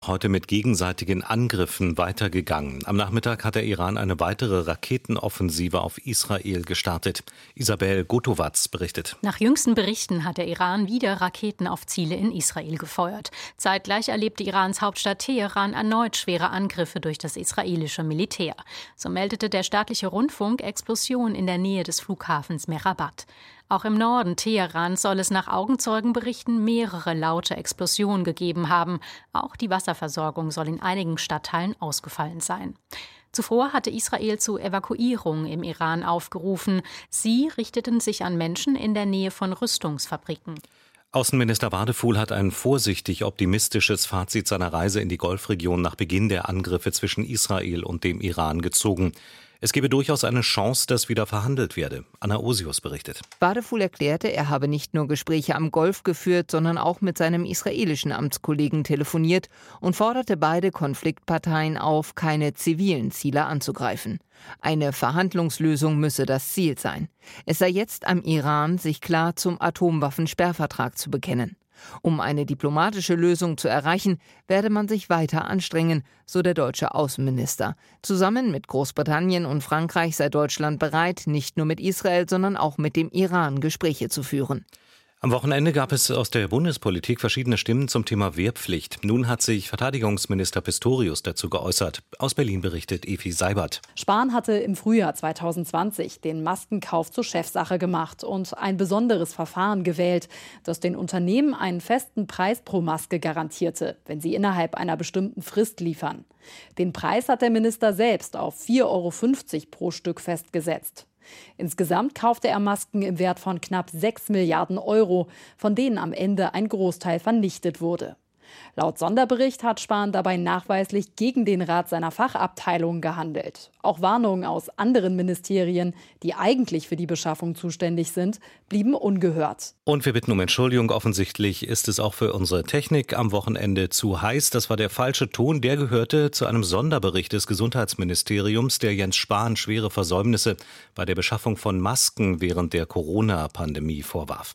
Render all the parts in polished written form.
heute mit gegenseitigen Angriffen weitergegangen. Am Nachmittag hat der Iran eine weitere Raketenoffensive auf Israel gestartet. Isabel Gotowatz berichtet. Nach jüngsten Berichten hat der Iran wieder Raketen auf Ziele in Israel gefeuert. Zeitgleich erlebte Irans Hauptstadt Teheran erneut schwere Angriffe durch das israelische Militär. So meldete der staatliche Rundfunk Explosionen in der Nähe des Flughafens Mehrabad. Auch im Norden Teherans soll es nach Augenzeugenberichten mehrere laute Explosionen gegeben haben. Auch die Wasserversorgung soll in einigen Stadtteilen ausgefallen sein. Zuvor hatte Israel zu Evakuierung im Iran aufgerufen. Sie richteten sich an Menschen in der Nähe von Rüstungsfabriken. Außenminister Wadefuhl hat ein vorsichtig optimistisches Fazit seiner Reise in die Golfregion nach Beginn der Angriffe zwischen Israel und dem Iran gezogen. Es gebe durchaus eine Chance, dass wieder verhandelt werde. Anna Osius berichtet. Wadefuhl erklärte, er habe nicht nur Gespräche am Golf geführt, sondern auch mit seinem israelischen Amtskollegen telefoniert und forderte beide Konfliktparteien auf, keine zivilen Ziele anzugreifen. Eine Verhandlungslösung müsse das Ziel sein. Es sei jetzt am Iran, sich klar zum Atomwaffensperrvertrag zu bekennen. Um eine diplomatische Lösung zu erreichen, werde man sich weiter anstrengen, so der deutsche Außenminister. Zusammen mit Großbritannien und Frankreich sei Deutschland bereit, nicht nur mit Israel, sondern auch mit dem Iran Gespräche zu führen. Am Wochenende gab es aus der Bundespolitik verschiedene Stimmen zum Thema Wehrpflicht. Nun hat sich Verteidigungsminister Pistorius dazu geäußert. Aus Berlin berichtet Evi Seibert. Spahn hatte im Frühjahr 2020 den Maskenkauf zur Chefsache gemacht und ein besonderes Verfahren gewählt, das den Unternehmen einen festen Preis pro Maske garantierte, wenn sie innerhalb einer bestimmten Frist liefern. Den Preis hat der Minister selbst auf 4,50 € pro Stück festgesetzt. Insgesamt kaufte er Masken im Wert von knapp 6 Milliarden €, von denen am Ende ein Großteil vernichtet wurde. Laut Sonderbericht hat Spahn dabei nachweislich gegen den Rat seiner Fachabteilung gehandelt. Auch Warnungen aus anderen Ministerien, die eigentlich für die Beschaffung zuständig sind, blieben ungehört. Und wir bitten um Entschuldigung. Offensichtlich ist es auch für unsere Technik am Wochenende zu heiß. Das war der falsche Ton. Der gehörte zu einem Sonderbericht des Gesundheitsministeriums, der Jens Spahn schwere Versäumnisse bei der Beschaffung von Masken während der Corona-Pandemie vorwarf.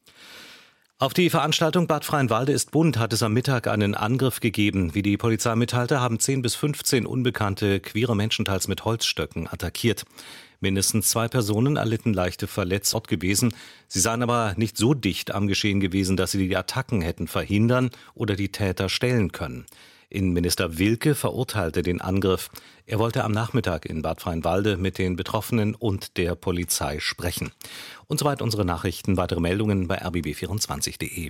Auf die Veranstaltung Bad Freienwalde ist bunt hat es am Mittag einen Angriff gegeben. Wie die Polizei mitteilte, haben 10 bis 15 unbekannte queere Menschen teils mit Holzstöcken attackiert. Mindestens 2 Personen erlitten leichte Verletzungen gewesen. Sie seien aber nicht so dicht am Geschehen gewesen, dass sie die Attacken hätten verhindern oder die Täter stellen können. Innenminister Wilke verurteilte den Angriff. Er wollte am Nachmittag in Bad Freienwalde mit den Betroffenen und der Polizei sprechen. Und soweit unsere Nachrichten. Weitere Meldungen bei rbb24.de.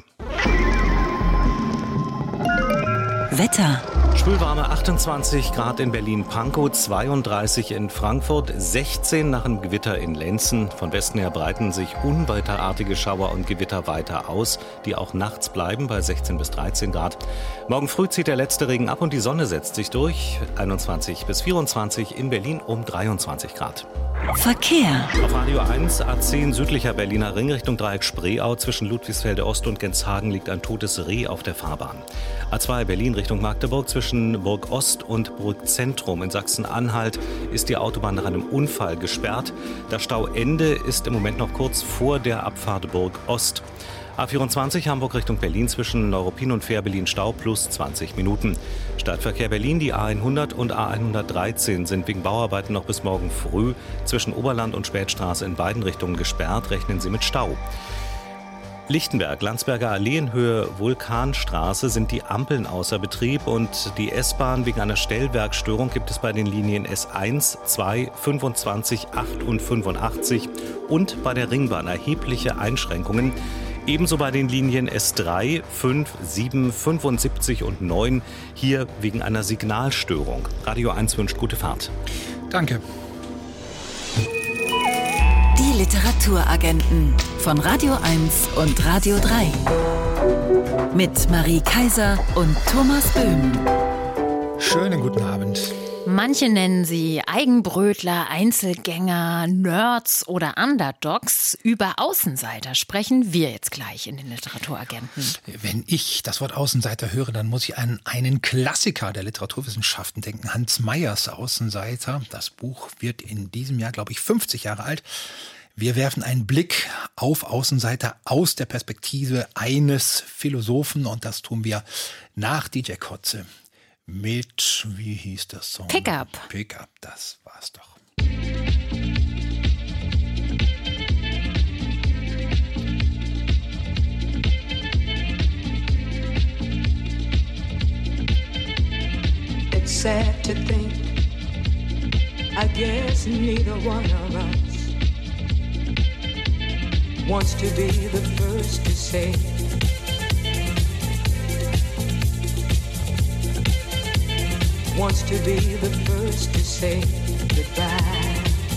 Wetter. Schwülwarme 28 Grad in Berlin-Pankow, 32 in Frankfurt, 16 nach einem Gewitter in Lenzen. Von Westen her breiten sich unwetterartige Schauer und Gewitter weiter aus, die auch nachts bleiben bei 16 bis 13 Grad. Morgen früh zieht der letzte Regen ab und die Sonne setzt sich durch. 21 bis 24 in Berlin um 23 Grad. Verkehr. Auf Radio 1 A10 südlicher Berliner Ring Richtung Dreieck Spreeau. Zwischen Ludwigsfelde Ost und Genshagen liegt ein totes Reh auf der Fahrbahn. A2 Berlin Richtung Magdeburg. Zwischen Burg Ost und Burg Zentrum in Sachsen-Anhalt ist die Autobahn nach einem Unfall gesperrt. Das Stauende ist im Moment noch kurz vor der Abfahrt Burg Ost. A24 Hamburg Richtung Berlin zwischen Neuruppin und Fährberlin Stau plus 20 Minuten. Stadtverkehr Berlin, die A100 und A113 sind wegen Bauarbeiten noch bis morgen früh zwischen Oberland und Spätstraße in beiden Richtungen gesperrt. Rechnen Sie mit Stau. Lichtenberg, Landsberger Allee in Höhe Vulkanstraße sind die Ampeln außer Betrieb und die S-Bahn wegen einer Stellwerkstörung gibt es bei den Linien S1, 2, 25, 8 und 85 und bei der Ringbahn erhebliche Einschränkungen. Ebenso bei den Linien S3, 5, 7, 75 und 9, hier wegen einer Signalstörung. Radio 1 wünscht gute Fahrt. Danke. Die Literaturagenten von Radio 1 und Radio 3. Mit Marie Kaiser und Thomas Böhm. Schönen guten Abend. Manche nennen sie Eigenbrötler, Einzelgänger, Nerds oder Underdogs. Über Außenseiter sprechen wir jetzt gleich in den Literaturagenten. Wenn ich das Wort Außenseiter höre, dann muss ich an einen Klassiker der Literaturwissenschaften denken. Hans Meyers Außenseiter. Das Buch wird in diesem Jahr, glaube ich, 50 Jahre alt. Wir werfen einen Blick auf Außenseiter aus der Perspektive eines Philosophen und das tun wir nach DJ Kotze. Mit, wie hieß das Song? Pickup. Pickup, das war's doch. It's sad to think, I guess neither one of us wants to be the first to say wants to be the first to say goodbye.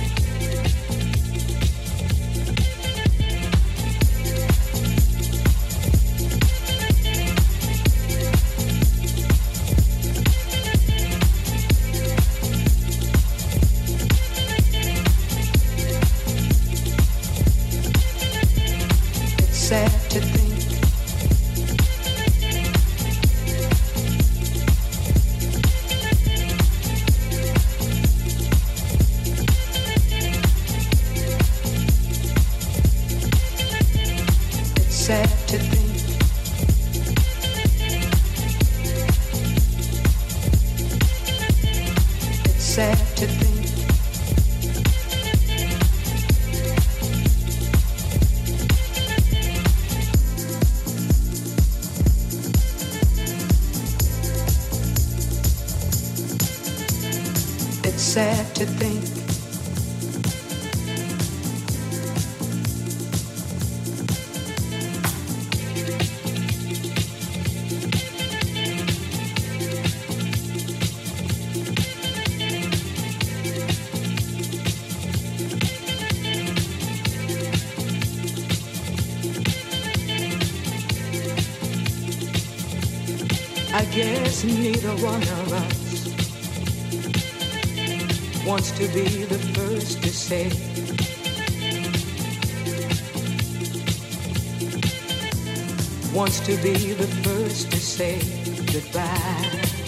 It's sad to think sad to think it's sad to think it's sad to think I guess neither one of us wants to be the first to say wants to be the first to say goodbye.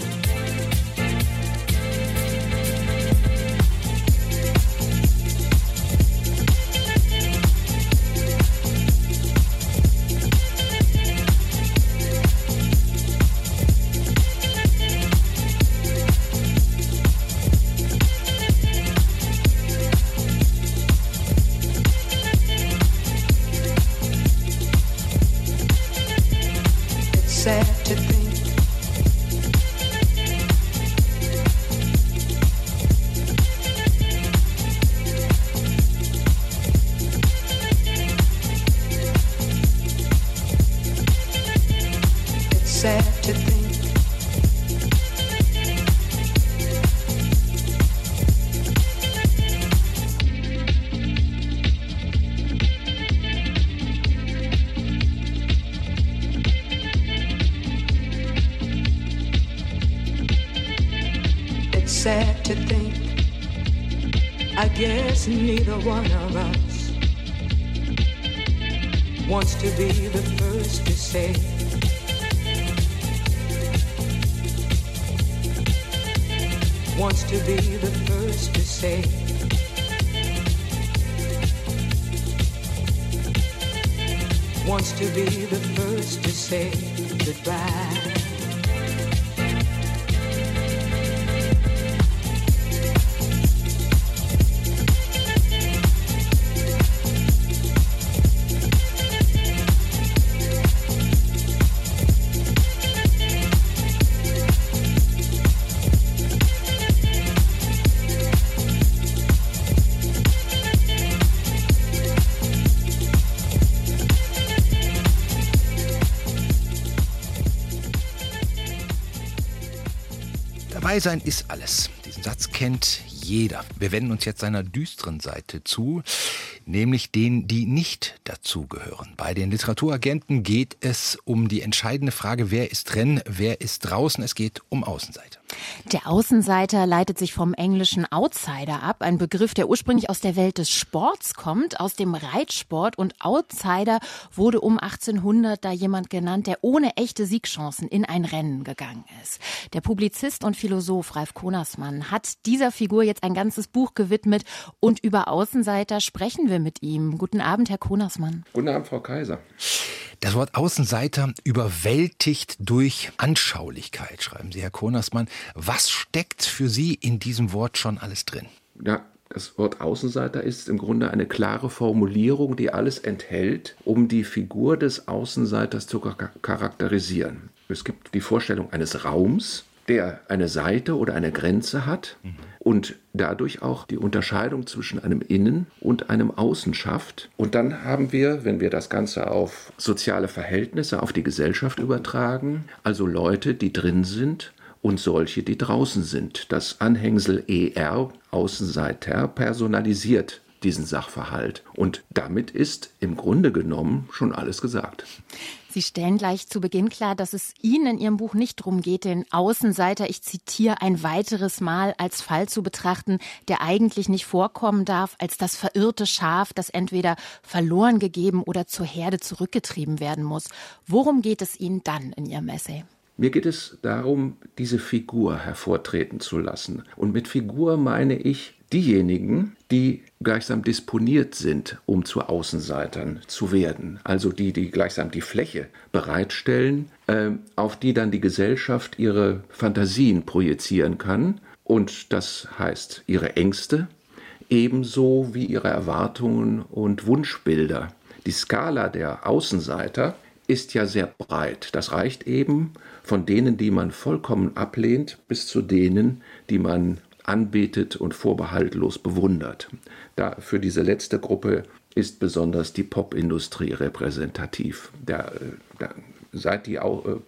Sad to think it's sad to think sad to think I guess neither one of us wants to be the first to say wants to be the first to say wants to be the first to say goodbye. Dabei sein ist alles. Diesen Satz kennt jeder. Wir wenden uns jetzt seiner düsteren Seite zu, nämlich denen, die nicht dazugehören. Bei den Literaturagenten geht es um die entscheidende Frage, wer ist drin, wer ist draußen. Es geht um Außenseiter. Der Außenseiter leitet sich vom englischen Outsider ab, ein Begriff, der ursprünglich aus der Welt des Sports kommt, aus dem Reitsport. Und Outsider wurde um 1800 da jemand genannt, der ohne echte Siegchancen in ein Rennen gegangen ist. Der Publizist und Philosoph Ralf Konersmann hat dieser Figur jetzt ein ganzes Buch gewidmet und über Außenseiter sprechen wir mit ihm. Guten Abend, Herr Konersmann. Guten Abend, Frau Kaiser. Das Wort Außenseiter überwältigt durch Anschaulichkeit, schreiben Sie, Herr Konersmann. Was steckt für Sie in diesem Wort schon alles drin? Ja, das Wort Außenseiter ist im Grunde eine klare Formulierung, die alles enthält, um die Figur des Außenseiters zu charakterisieren. Es gibt die Vorstellung eines Raums, der eine Seite oder eine Grenze hat und dadurch auch die Unterscheidung zwischen einem Innen und einem Außen schafft. Und dann haben wir, wenn wir das Ganze auf soziale Verhältnisse, auf die Gesellschaft übertragen, also Leute, die drin sind und solche, die draußen sind. Das Anhängsel ER, Außenseiter, personalisiert diesen Sachverhalt. Und damit ist im Grunde genommen schon alles gesagt. Sie stellen gleich zu Beginn klar, dass es Ihnen in Ihrem Buch nicht darum geht, den Außenseiter, ich zitiere, ein weiteres Mal als Fall zu betrachten, der eigentlich nicht vorkommen darf, als das verirrte Schaf, das entweder verloren gegeben oder zur Herde zurückgetrieben werden muss. Worum geht es Ihnen dann in Ihrem Essay? Mir geht es darum, diese Figur hervortreten zu lassen. Und mit Figur meine ich diejenigen, die gleichsam disponiert sind, um zu Außenseitern zu werden. Also die gleichsam die Fläche bereitstellen, auf die dann die Gesellschaft ihre Fantasien projizieren kann. Und das heißt ihre Ängste, ebenso wie ihre Erwartungen und Wunschbilder. Die Skala der Außenseiter ist ja sehr breit. Das reicht eben von denen, die man vollkommen ablehnt, bis zu denen, die man anbetet und vorbehaltlos bewundert. Für diese letzte Gruppe ist besonders die Popindustrie repräsentativ. Seit die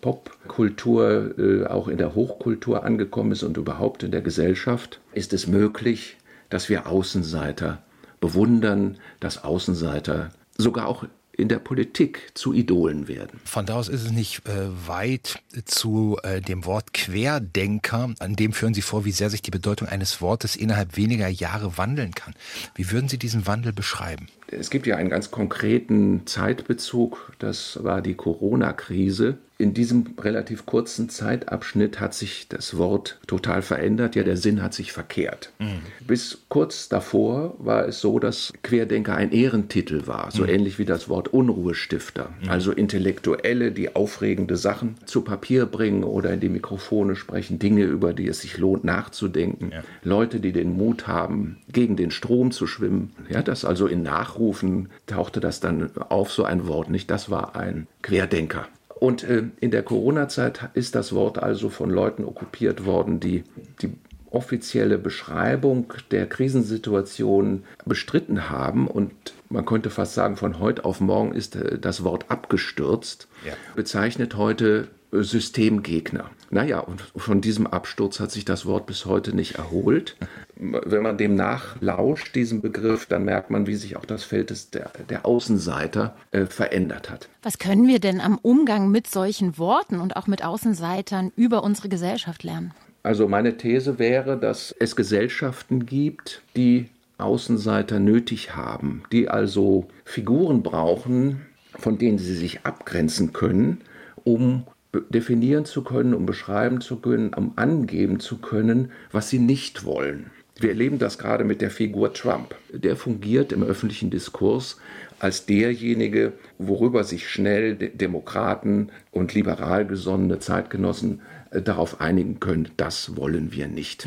Popkultur auch in der Hochkultur angekommen ist und überhaupt in der Gesellschaft, ist es möglich, dass wir Außenseiter bewundern, dass Außenseiter sogar auch in der Politik zu Idolen werden. Von da aus ist es nicht weit zu dem Wort Querdenker. An dem führen Sie vor, wie sehr sich die Bedeutung eines Wortes innerhalb weniger Jahre wandeln kann. Wie würden Sie diesen Wandel beschreiben? Es gibt ja einen ganz konkreten Zeitbezug, das war die Corona-Krise. In diesem relativ kurzen Zeitabschnitt hat sich das Wort total verändert, ja, der Sinn hat sich verkehrt. Bis kurz davor war es so, dass Querdenker ein Ehrentitel war, so ähnlich wie das Wort Unruhestifter. Also Intellektuelle, die aufregende Sachen zu Papier bringen oder in die Mikrofone sprechen, Dinge, über die es sich lohnt nachzudenken. Ja. Leute, die den Mut haben, gegen den Strom zu schwimmen. Ja, das also in Nachrufen tauchte das dann auf, so ein Wort nicht. Das war ein Querdenker. Und in der Corona-Zeit ist das Wort also von Leuten okkupiert worden, die die offizielle Beschreibung der Krisensituation bestritten haben. Und man könnte fast sagen, von heute auf morgen ist das Wort abgestürzt, bezeichnet heute Systemgegner. Naja, und von diesem Absturz hat sich das Wort bis heute nicht erholt. Wenn man dem nachlauscht, diesem Begriff, dann merkt man, wie sich auch das Feld der Außenseiter verändert hat. Was können wir denn am Umgang mit solchen Worten und auch mit Außenseitern über unsere Gesellschaft lernen? Also meine These wäre, dass es Gesellschaften gibt, die Außenseiter nötig haben, die also Figuren brauchen, von denen sie sich abgrenzen können, um definieren zu können, um beschreiben zu können, um angeben zu können, was sie nicht wollen. Wir erleben das gerade mit der Figur Trump. Der fungiert im öffentlichen Diskurs als derjenige, worüber sich schnell Demokraten und liberal gesonnene Zeitgenossen darauf einigen können, das wollen wir nicht.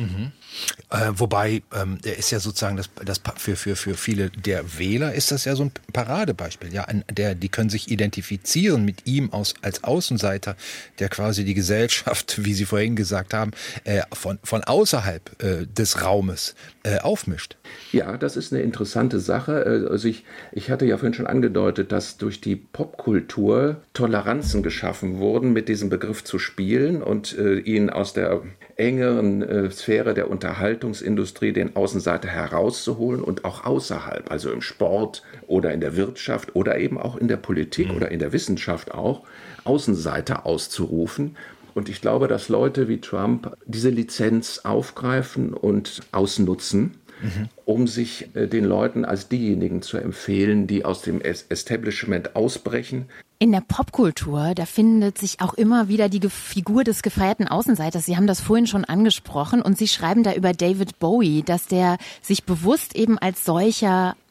Wobei, er ist ja sozusagen, das für viele der Wähler ist das ja so ein Paradebeispiel. Ja, die können sich identifizieren mit ihm als Außenseiter, der quasi die Gesellschaft, wie Sie vorhin gesagt haben, von außerhalb des Raumes aufmischt. Ja, das ist eine interessante Sache. Also ich hatte ja vorhin schon angedeutet, dass durch die Popkultur Toleranzen geschaffen wurden, mit diesem Begriff zu spielen und ihn aus der engeren Sphäre der Unterhaltungsindustrie den Außenseiter herauszuholen und auch außerhalb, also im Sport oder in der Wirtschaft oder eben auch in der Politik oder in der Wissenschaft auch, Außenseiter auszurufen. Und ich glaube, dass Leute wie Trump diese Lizenz aufgreifen und ausnutzen, um sich den Leuten als diejenigen zu empfehlen, die aus dem Establishment ausbrechen. In der Popkultur, da findet sich auch immer wieder die Figur des gefeierten Außenseiters. Sie haben das vorhin schon angesprochen und Sie schreiben da über David Bowie, dass der sich bewusst eben als solcher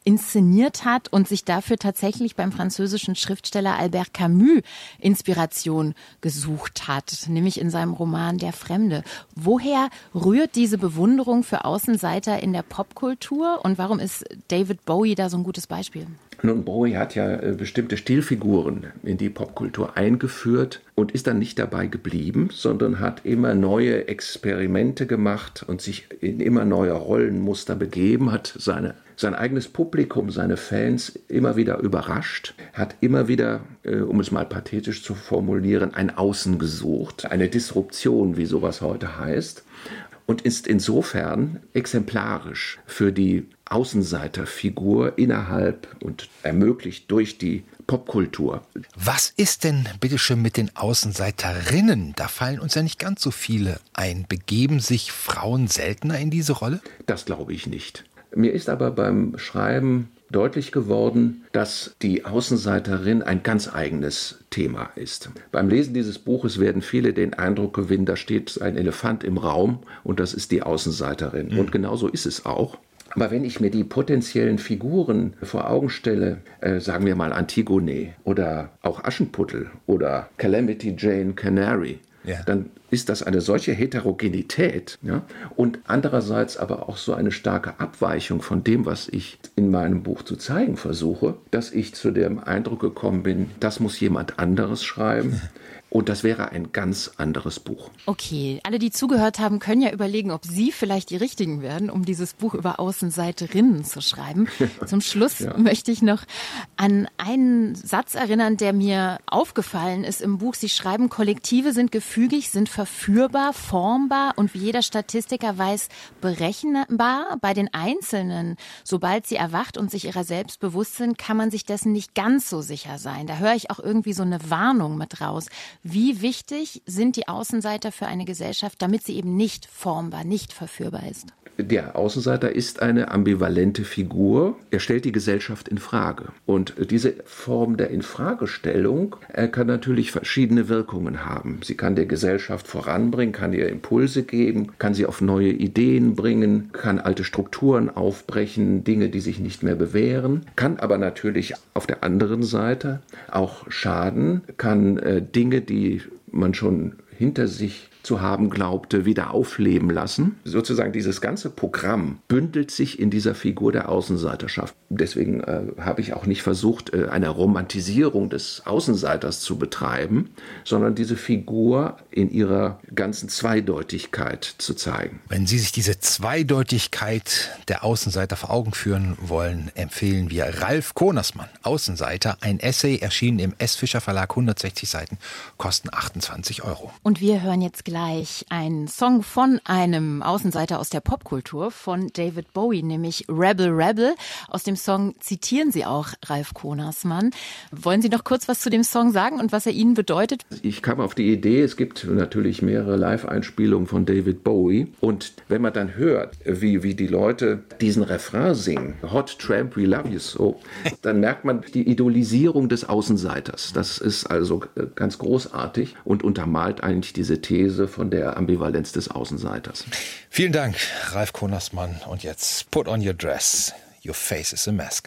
inszeniert hat und sich dafür tatsächlich beim französischen Schriftsteller Albert Camus Inspiration gesucht hat, nämlich in seinem Roman Der Fremde. Woher rührt diese Bewunderung für Außenseiter in der Popkultur und warum ist David Bowie da so ein gutes Beispiel? Nun, Bowie hat ja bestimmte Stilfiguren in die Popkultur eingeführt und ist dann nicht dabei geblieben, sondern hat immer neue Experimente gemacht und sich in immer neue Rollenmuster begeben, hat sein eigenes Publikum, seine Fans immer wieder überrascht, hat immer wieder, um es mal pathetisch zu formulieren, ein Außen gesucht, eine Disruption, wie sowas heute heißt. Und ist insofern exemplarisch für die Außenseiterfigur innerhalb und ermöglicht durch die Popkultur. Was ist denn bitteschön mit den Außenseiterinnen? Da fallen uns ja nicht ganz so viele ein. Begeben sich Frauen seltener in diese Rolle? Das glaube ich nicht. Mir ist aber beim Schreiben deutlich geworden, dass die Außenseiterin ein ganz eigenes Thema ist. Beim Lesen dieses Buches werden viele den Eindruck gewinnen, da steht ein Elefant im Raum und das ist die Außenseiterin. Und genau so ist es auch. Aber wenn ich mir die potenziellen Figuren vor Augen stelle, sagen wir mal Antigone oder auch Aschenputtel oder Calamity Jane Canary, dann ist das eine solche Heterogenität, ja? Und andererseits aber auch so eine starke Abweichung von dem, was ich in meinem Buch zu zeigen versuche, dass ich zu dem Eindruck gekommen bin, das muss jemand anderes schreiben. Und das wäre ein ganz anderes Buch. Okay, alle, die zugehört haben, können ja überlegen, ob Sie vielleicht die Richtigen werden, um dieses Buch über Außenseiterinnen zu schreiben. Zum Schluss möchte ich noch an einen Satz erinnern, der mir aufgefallen ist im Buch. Sie schreiben, Kollektive sind gefügig, sind verführbar, formbar und wie jeder Statistiker weiß, berechenbar. Bei den Einzelnen, sobald sie erwacht und sich ihrer selbst bewusst sind, kann man sich dessen nicht ganz so sicher sein. Da höre ich auch irgendwie so eine Warnung mit raus. Wie wichtig sind die Außenseiter für eine Gesellschaft, damit sie eben nicht formbar, nicht verführbar ist? Der Außenseiter ist eine ambivalente Figur. Er stellt die Gesellschaft in Frage. Und diese Form der Infragestellung kann natürlich verschiedene Wirkungen haben. Sie kann der Gesellschaft voranbringen, kann ihr Impulse geben, kann sie auf neue Ideen bringen, kann alte Strukturen aufbrechen, Dinge, die sich nicht mehr bewähren, kann aber natürlich auf der anderen Seite auch schaden, kann Dinge, die man schon hinter sich zu haben glaubte, wieder aufleben lassen. Sozusagen dieses ganze Programm bündelt sich in dieser Figur der Außenseiterschaft. Deswegen habe ich auch nicht versucht, eine Romantisierung des Außenseiters zu betreiben, sondern diese Figur in ihrer ganzen Zweideutigkeit zu zeigen. Wenn Sie sich diese Zweideutigkeit der Außenseiter vor Augen führen wollen, empfehlen wir Ralf Konersmann, Außenseiter, ein Essay, erschienen im S. Fischer Verlag, 160 Seiten, kosten 28 €. Und wir hören jetzt gleich einen Song von einem Außenseiter aus der Popkultur, von David Bowie, nämlich Rebel Rebel. Aus dem Song zitieren Sie auch Ralf Konersmann. Wollen Sie noch kurz was zu dem Song sagen und was er Ihnen bedeutet? Ich kam auf die Idee, es gibt natürlich mehrere Live-Einspielungen von David Bowie. Und wenn man dann hört, wie die Leute diesen Refrain singen, Hot Tramp, we love you so, dann merkt man die Idolisierung des Außenseiters. Das ist also ganz großartig und untermalt eigentlich diese These von der Ambivalenz des Außenseiters. Vielen Dank, Ralf Konersmann. Und jetzt put on your dress. Your face is a mask.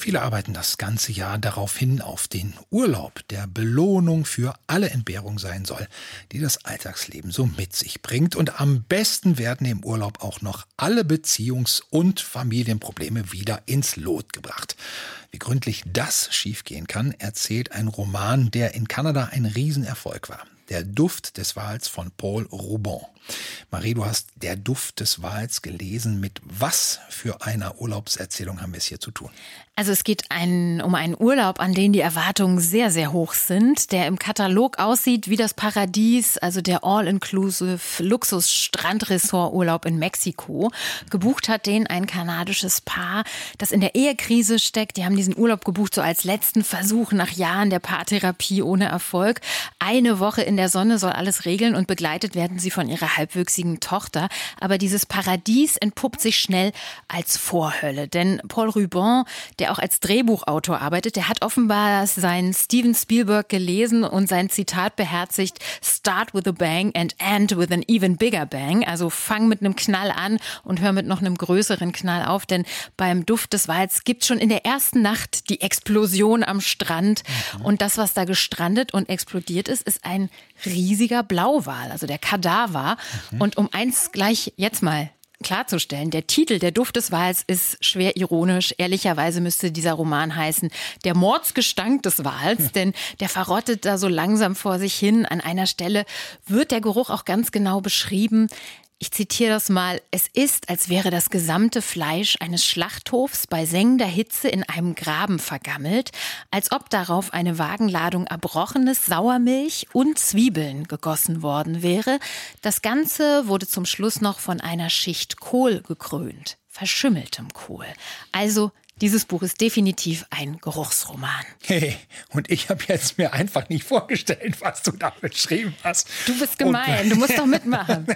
Viele arbeiten das ganze Jahr darauf hin, auf den Urlaub, der Belohnung für alle Entbehrung sein soll, die das Alltagsleben so mit sich bringt. Und am besten werden im Urlaub auch noch alle Beziehungs- und Familienprobleme wieder ins Lot gebracht. Wie gründlich das schiefgehen kann, erzählt ein Roman, der in Kanada ein Riesenerfolg war. Der Duft des Wals von Paul Rouban. Marie, du hast Der Duft des Wals gelesen. Mit was für einer Urlaubserzählung haben wir es hier zu tun? Also es geht um einen Urlaub, an den die Erwartungen sehr, sehr hoch sind, der im Katalog aussieht wie das Paradies, also der All-Inclusive Luxus-Strandresort-Urlaub in Mexiko. Gebucht hat den ein kanadisches Paar, das in der Ehekrise steckt. Die haben diesen Urlaub gebucht so als letzten Versuch nach Jahren der Paartherapie ohne Erfolg. Eine Woche in der Sonne soll alles regeln und begleitet werden sie von ihrer halbwüchsigen Tochter. Aber dieses Paradies entpuppt sich schnell als Vorhölle. Denn Paul Rouban, der auch als Drehbuchautor arbeitet, der hat offenbar seinen Steven Spielberg gelesen und sein Zitat beherzigt: Start with a bang and end with an even bigger bang. Also fang mit einem Knall an und hör mit noch einem größeren Knall auf. Denn beim Duft des Wals gibt es schon in der ersten Nacht die Explosion am Strand. Und das, was da gestrandet und explodiert ist, ist ein riesiger Blauwal, also der Kadaver. Und um eins gleich jetzt mal klarzustellen, der Titel Der Duft des Wals ist schwer ironisch. Ehrlicherweise müsste dieser Roman heißen Der Mordsgestank des Wals, denn der verrottet da so langsam vor sich hin. An einer Stelle wird der Geruch auch ganz genau beschrieben. Ich zitiere das mal: Es ist, als wäre das gesamte Fleisch eines Schlachthofs bei sengender Hitze in einem Graben vergammelt, als ob darauf eine Wagenladung erbrochenes Sauermilch und Zwiebeln gegossen worden wäre. Das Ganze wurde zum Schluss noch von einer Schicht Kohl gekrönt, verschimmeltem Kohl. Also dieses Buch ist definitiv ein Geruchsroman. Hey, und ich habe jetzt mir einfach nicht vorgestellt, was du da beschrieben hast. Du bist gemein, du musst doch mitmachen.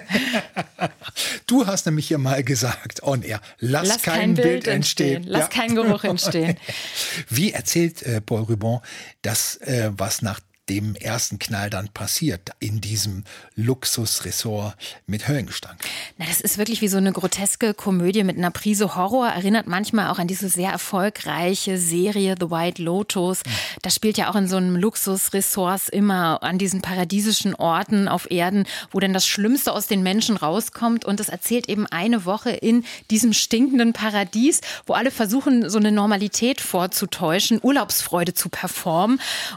Du hast nämlich hier mal gesagt, on air, lass kein Bild entstehen. Lass keinen Geruch entstehen. Wie erzählt Paul Rouban das, was nach dem ersten Knall dann passiert in diesem Luxusressort mit Höllengestank? Na, das ist wirklich wie so eine groteske Komödie mit einer Prise Horror. Erinnert manchmal auch an diese sehr erfolgreiche Serie The White Lotus. Das spielt ja auch in so einem Luxusressort immer an diesen paradiesischen Orten auf Erden, wo dann das Schlimmste aus den Menschen rauskommt. Und es erzählt eben eine Woche in diesem stinkenden Paradies, wo alle versuchen, so eine Normalität vorzutäuschen, Urlaubsfreude zu performen.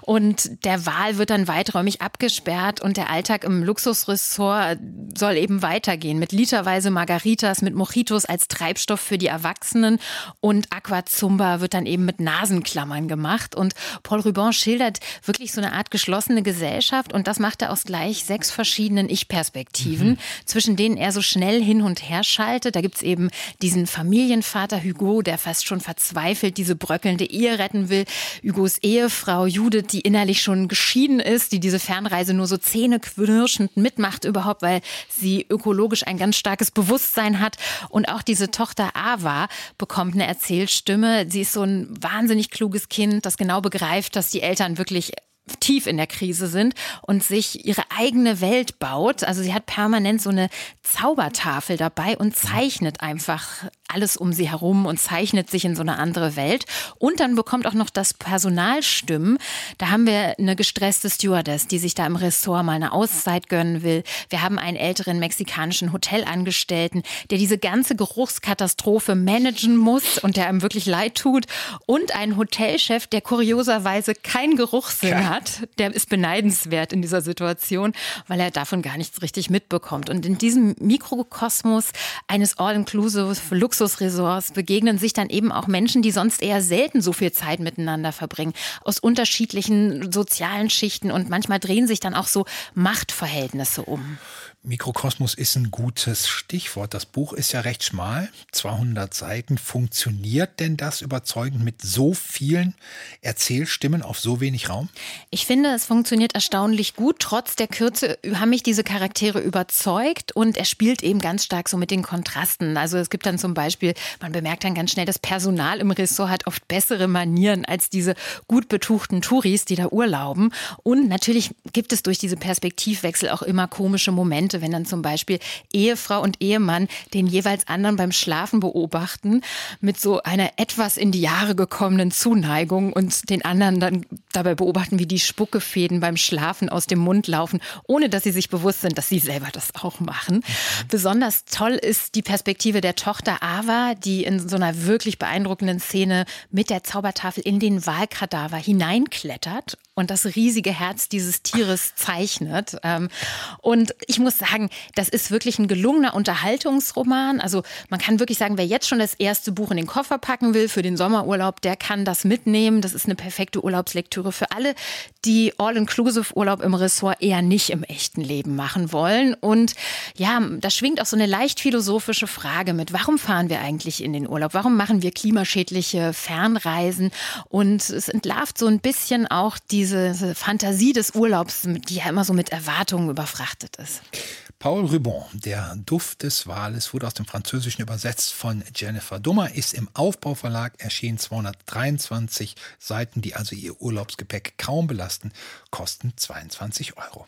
Und der Wal wird dann weiträumig abgesperrt und der Alltag im Luxusressort soll eben weitergehen. Mit literweise Margaritas, mit Mojitos als Treibstoff für die Erwachsenen und Aquazumba wird dann eben mit Nasenklammern gemacht. Und Paul Rouban schildert wirklich so eine Art geschlossene Gesellschaft und das macht er aus gleich 6 verschiedenen Ich-Perspektiven, zwischen denen er so schnell hin und her schaltet. Da gibt's eben diesen Familienvater Hugo, der fast schon verzweifelt diese bröckelnde Ehe retten will. Hugos Ehefrau Judith, die innerlich schon geschieden ist, die diese Fernreise nur so zähneknirschend mitmacht überhaupt, weil sie ökologisch ein ganz starkes Bewusstsein hat. Und auch diese Tochter Ava bekommt eine Erzählstimme. Sie ist so ein wahnsinnig kluges Kind, das genau begreift, dass die Eltern wirklich tief in der Krise sind und sich ihre eigene Welt baut. Also sie hat permanent so eine Zaubertafel dabei und zeichnet einfach alles um sie herum und zeichnet sich in so eine andere Welt. Und dann bekommt auch noch das Personal Stimmen. Da haben wir eine gestresste Stewardess, die sich da im Ressort mal eine Auszeit gönnen will. Wir haben einen älteren mexikanischen Hotelangestellten, der diese ganze Geruchskatastrophe managen muss und der einem wirklich leid tut. Und einen Hotelchef, der kurioserweise keinen Geruchssinn hat. Der ist beneidenswert in dieser Situation, weil er davon gar nichts richtig mitbekommt. Und in diesem Mikrokosmos eines All-Inclusive Luxusresorts begegnen sich dann eben auch Menschen, die sonst eher selten so viel Zeit miteinander verbringen, aus unterschiedlichen sozialen Schichten und manchmal drehen sich dann auch so Machtverhältnisse um. Mikrokosmos ist ein gutes Stichwort. Das Buch ist ja recht schmal, 200 Seiten. Funktioniert denn das überzeugend mit so vielen Erzählstimmen auf so wenig Raum? Ich finde, es funktioniert erstaunlich gut. Trotz der Kürze haben mich diese Charaktere überzeugt und er spielt eben ganz stark so mit den Kontrasten. Also es gibt dann zum Beispiel, man bemerkt dann ganz schnell, das Personal im Ressort hat oft bessere Manieren als diese gut betuchten Touris, die da urlauben. Und natürlich gibt es durch diese Perspektivwechsel auch immer komische Momente. Momente, wenn dann zum Beispiel Ehefrau und Ehemann den jeweils anderen beim Schlafen beobachten, mit so einer etwas in die Jahre gekommenen Zuneigung und den anderen dann dabei beobachten, wie die Spuckefäden beim Schlafen aus dem Mund laufen, ohne dass sie sich bewusst sind, dass sie selber das auch machen. Besonders toll ist die Perspektive der Tochter Ava, die in so einer wirklich beeindruckenden Szene mit der Zaubertafel in den Walkadaver hineinklettert und das riesige Herz dieses Tieres zeichnet. Und ich muss sagen, das ist wirklich ein gelungener Unterhaltungsroman. Also man kann wirklich sagen, wer jetzt schon das erste Buch in den Koffer packen will für den Sommerurlaub, der kann das mitnehmen. Das ist eine perfekte Urlaubslektüre für alle, die All-Inclusive-Urlaub im Ressort eher nicht im echten Leben machen wollen. Und ja, da schwingt auch so eine leicht philosophische Frage mit. Warum fahren wir eigentlich in den Urlaub? Warum machen wir klimaschädliche Fernreisen? Und es entlarvt so ein bisschen auch diese Fantasie des Urlaubs, die ja immer so mit Erwartungen überfrachtet ist. Paul Rubon, der Duft des Wales, wurde aus dem Französischen übersetzt von Jennifer Dummer, ist im Aufbauverlag erschienen, 223 Seiten, die also ihr Urlaubsgepäck kaum belasten, kosten 22 €.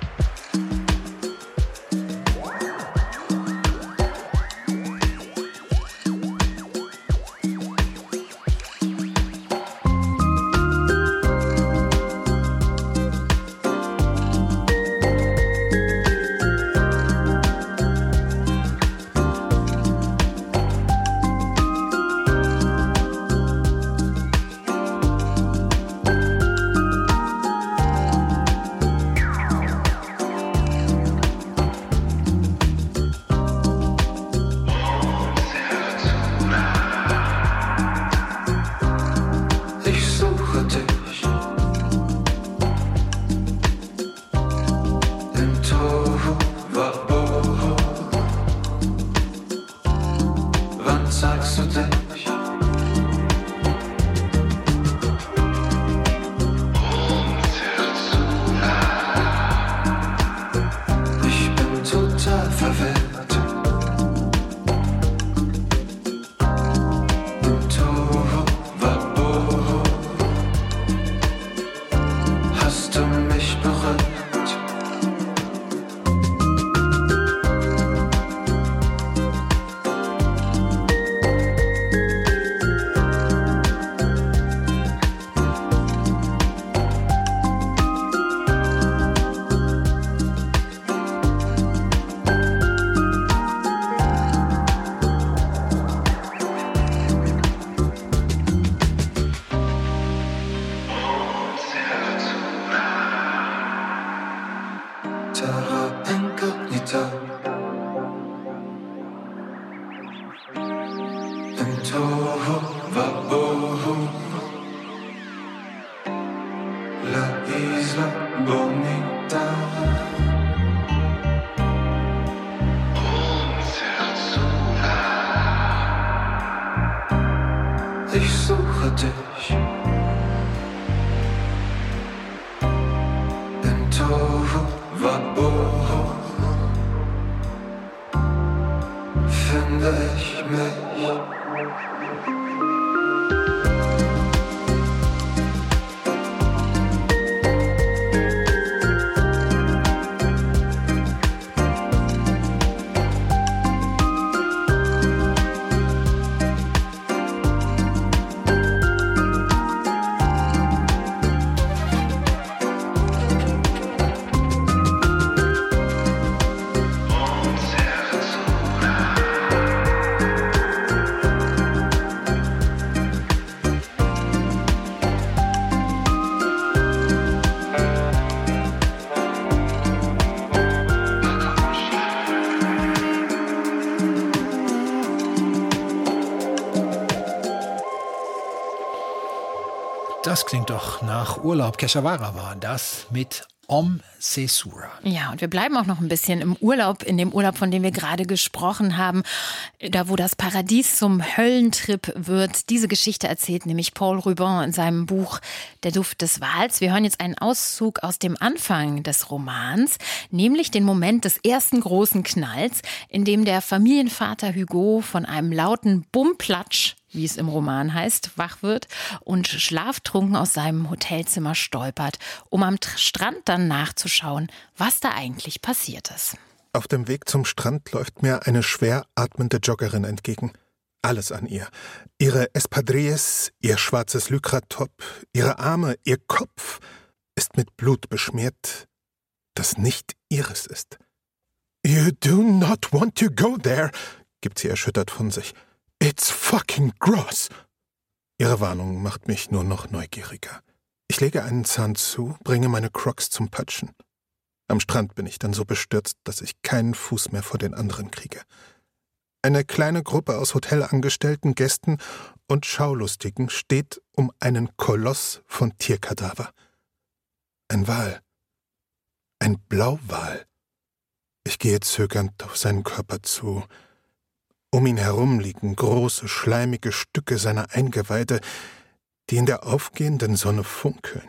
Ich suche dich im Tohu Wabohu, finde ich mich. Das klingt doch nach Urlaub. Keshawara war das mit Om Sesura. Ja, und wir bleiben auch noch ein bisschen im Urlaub, in dem Urlaub, von dem wir gerade gesprochen haben, da wo das Paradies zum Höllentrip wird. Diese Geschichte erzählt nämlich Paul Rubon in seinem Buch Der Duft des Wals. Wir hören jetzt einen Auszug aus dem Anfang des Romans, nämlich den Moment des ersten großen Knalls, in dem der Familienvater Hugo von einem lauten Bumplatsch, wie es im Roman heißt, wach wird und schlaftrunken aus seinem Hotelzimmer stolpert, um am Strand dann nachzuschauen, was da eigentlich passiert ist. Auf dem Weg zum Strand läuft mir eine schwer atmende Joggerin entgegen. Alles an ihr. Ihre Espadrilles, ihr schwarzes Lycra-Top, ihre Arme, ihr Kopf ist mit Blut beschmiert, das nicht ihres ist. "You do not want to go there", gibt sie erschüttert von sich. "It's fucking gross." Ihre Warnung macht mich nur noch neugieriger. Ich lege einen Zahn zu, bringe meine Crocs zum Patschen. Am Strand bin ich dann so bestürzt, dass ich keinen Fuß mehr vor den anderen kriege. Eine kleine Gruppe aus Hotelangestellten, Gästen und Schaulustigen steht um einen Koloss von Tierkadaver. Ein Wal. Ein Blauwal. Ich gehe zögernd auf seinen Körper zu. Um ihn herum liegen große, schleimige Stücke seiner Eingeweide, die in der aufgehenden Sonne funkeln.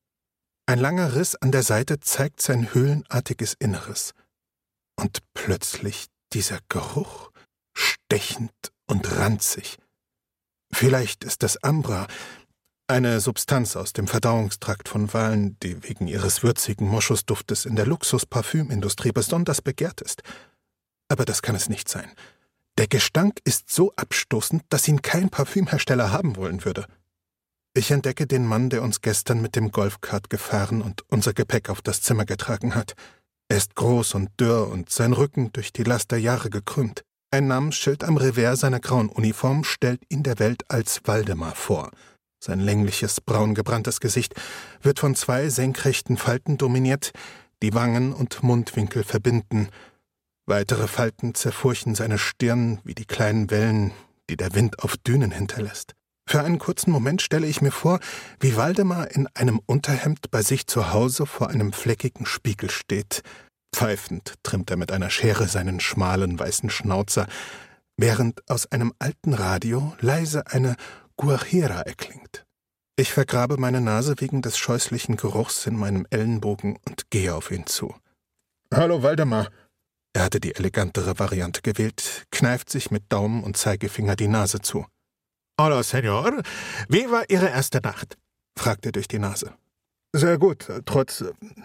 Ein langer Riss an der Seite zeigt sein höhlenartiges Inneres. Und plötzlich dieser Geruch, stechend und ranzig. Vielleicht ist das Ambra, eine Substanz aus dem Verdauungstrakt von Walen, die wegen ihres würzigen Moschusduftes in der Luxus-Parfümindustrie besonders begehrt ist. Aber das kann es nicht sein. Der Gestank ist so abstoßend, dass ihn kein Parfümhersteller haben wollen würde. Ich entdecke den Mann, der uns gestern mit dem Golfkart gefahren und unser Gepäck auf das Zimmer getragen hat. Er ist groß und dürr und sein Rücken durch die Last der Jahre gekrümmt. Ein Namensschild am Revers seiner grauen Uniform stellt ihn der Welt als Waldemar vor. Sein längliches, braungebranntes Gesicht wird von 2 senkrechten Falten dominiert, die Wangen und Mundwinkel verbinden. Weitere Falten zerfurchen seine Stirn wie die kleinen Wellen, die der Wind auf Dünen hinterlässt. Für einen kurzen Moment stelle ich mir vor, wie Waldemar in einem Unterhemd bei sich zu Hause vor einem fleckigen Spiegel steht. Pfeifend trimmt er mit einer Schere seinen schmalen, weißen Schnauzer, während aus einem alten Radio leise eine Guajira erklingt. Ich vergrabe meine Nase wegen des scheußlichen Geruchs in meinem Ellenbogen und gehe auf ihn zu. »Hallo, Waldemar!« Er hatte die elegantere Variante gewählt, kneift sich mit Daumen und Zeigefinger die Nase zu. »Hallo, Senor. Wie war Ihre erste Nacht?« fragt er durch die Nase. »Sehr gut, trotz,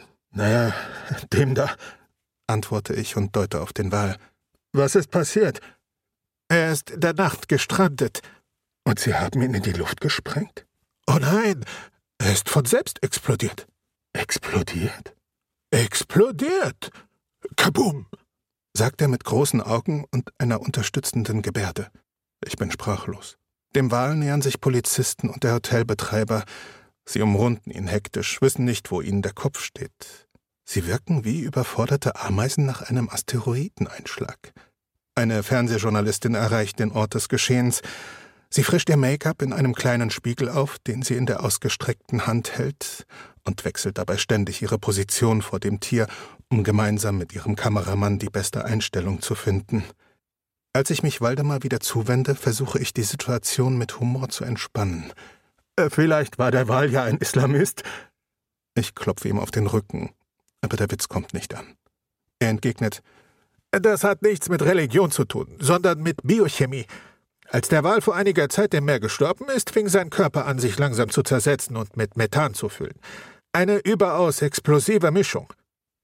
dem da«, antworte ich und deute auf den Wal. »Was ist passiert?« »Er ist in der Nacht gestrandet.« »Und Sie haben ihn in die Luft gesprengt?« »Oh nein, er ist von selbst explodiert.« »Explodiert?« »Explodiert! Kaboom!« sagt er mit großen Augen und einer unterstützenden Gebärde. Ich bin sprachlos. Dem Wal nähern sich Polizisten und der Hotelbetreiber. Sie umrunden ihn hektisch, wissen nicht, wo ihnen der Kopf steht. Sie wirken wie überforderte Ameisen nach einem Asteroideneinschlag. Eine Fernsehjournalistin erreicht den Ort des Geschehens. Sie frischt ihr Make-up in einem kleinen Spiegel auf, den sie in der ausgestreckten Hand hält, und wechselt dabei ständig ihre Position vor dem Tier, um gemeinsam mit ihrem Kameramann die beste Einstellung zu finden. Als ich mich Waldemar wieder zuwende, versuche ich die Situation mit Humor zu entspannen. Vielleicht war der Wal ja ein Islamist. Ich klopfe ihm auf den Rücken, aber der Witz kommt nicht an. Er entgegnet, das hat nichts mit Religion zu tun, sondern mit Biochemie. Als der Wal vor einiger Zeit im Meer gestorben ist, fing sein Körper an, sich langsam zu zersetzen und mit Methan zu füllen. Eine überaus explosive Mischung.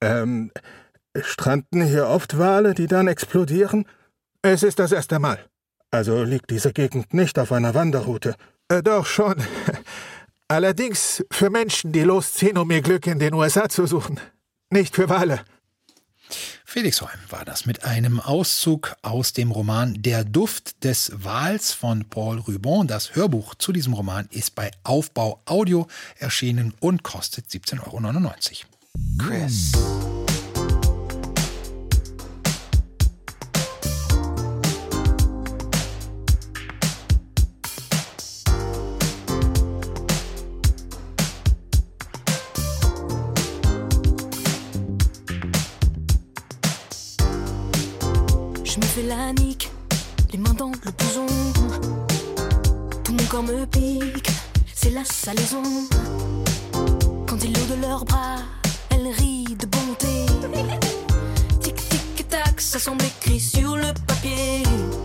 Stranden hier oft Wale, die dann explodieren? Es ist das erste Mal. Also liegt diese Gegend nicht auf einer Wanderroute. Doch schon. Allerdings für Menschen, die losziehen, um ihr Glück in den USA zu suchen. Nicht für Wale. Felix Holm war das mit einem Auszug aus dem Roman Der Duft des Wals von Paul Rubon. Das Hörbuch zu diesem Roman ist bei Aufbau Audio erschienen und kostet 17,99 €. Chris. La nique, les mains dans le blouson. Tout mon corps me pique, c'est la salaison. Quand ils l'ont de leurs bras, elle rit de bonté. Tic tic tac, ça semble écrit sur le papier.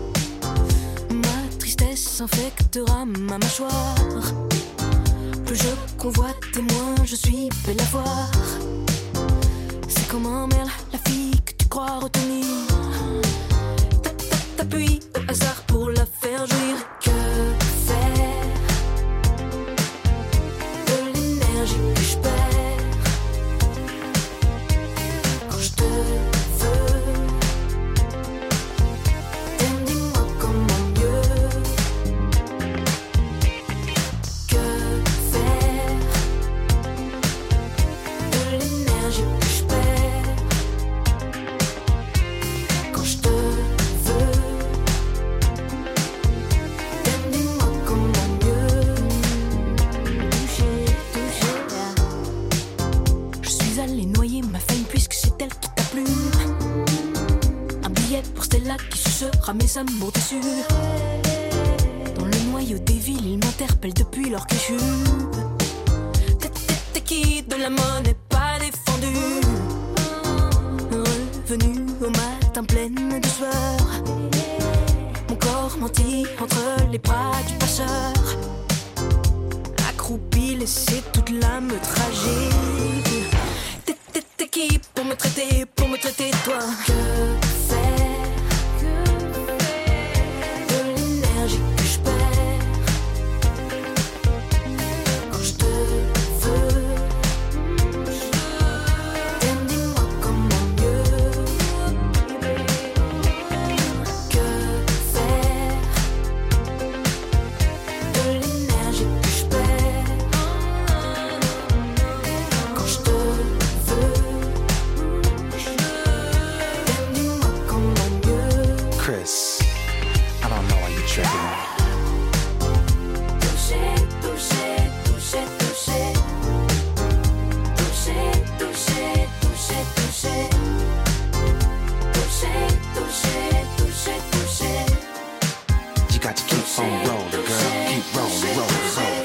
Ma tristesse infectera ma mâchoire. Plus je convoite et moins je suis belle à voir. C'est comme un merle, la fille que tu crois. crois retenir. T'appuies au hasard pour la faire jouir. Que faire de l'énergie que je perds quand je te veux? Dis-moi comment mieux. Que faire de l'énergie que je perds quand je te veux? Dis-moi comment mieux. Toucher. Je suis allée noyer ma femme puisque c'est elle qui t'a plu. Un billet pour Stella qui sucera mes amours déçus. Dans le noyau des villes, il m'interpelle depuis lors que je suis. T'es qui de la monnaie pas défendue. Revenu au matin pleine de sueur. Mon corps menti entre les bras du passeur. Accroupi, laissé toute l'âme tragique. T'es qui pour me traiter toi? Que faire de l'énergie que je perds quand je te veux? Dis-moi comment mieux. Que faire de l'énergie que je perds quand je te veux? Dis-moi comment mieux. Chris, I don't know why you're tricking me. Toucher. Toucher. You got to keep on rolling, girl. Keep rolling, rolling.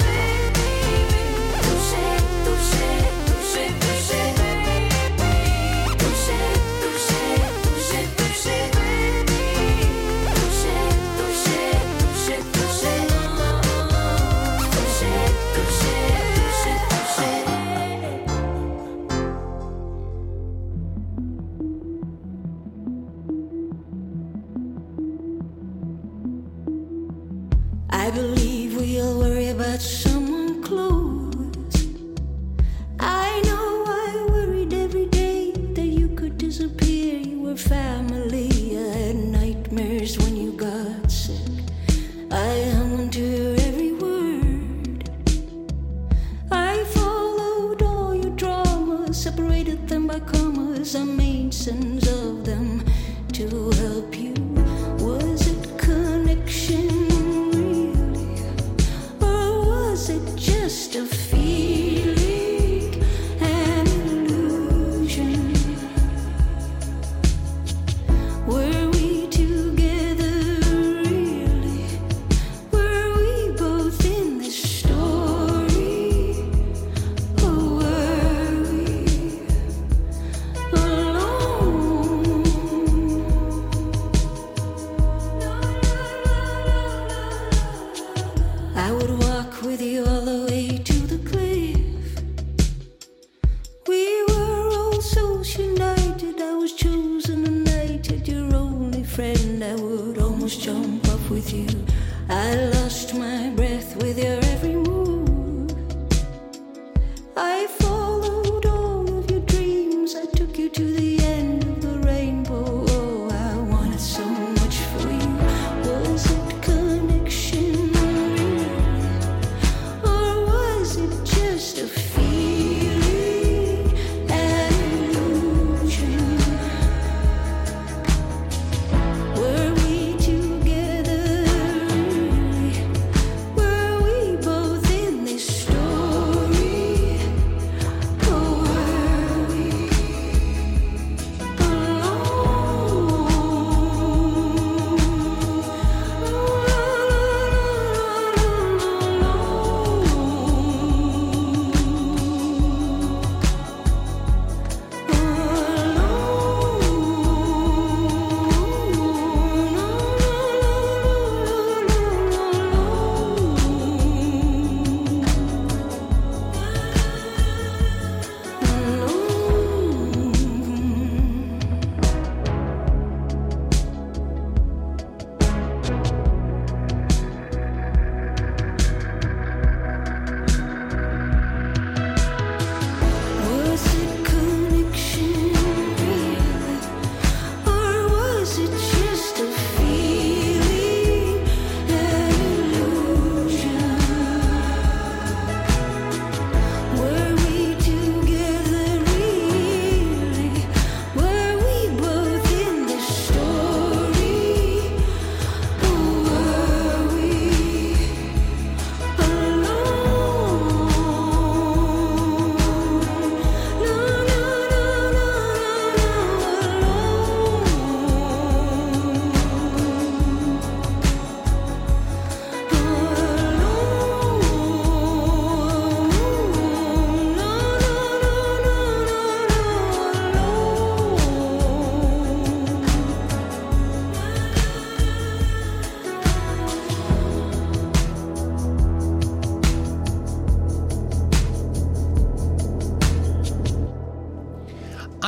I believe we'll worry about someone close. I know I worried every day that you could disappear. You were family. I had nightmares when you got sick. I hung on to your every word. I followed all your dramas, separated them by commas. I made sense of them to help you. Was it connection? Just a feeling, an illusion. Were we together really? Were we both in this story? Or were we alone? I would walk with you all the way to the cliff. We were all souls united. I was chosen and knighted, your only friend. I would almost jump off with you. I lost my breath with your every move. I followed all of your dreams. I took you to the end of the rainbow. Oh, I wanted so much for you. Was it connection? Or was it just a feeling, an illusion? Were we together really?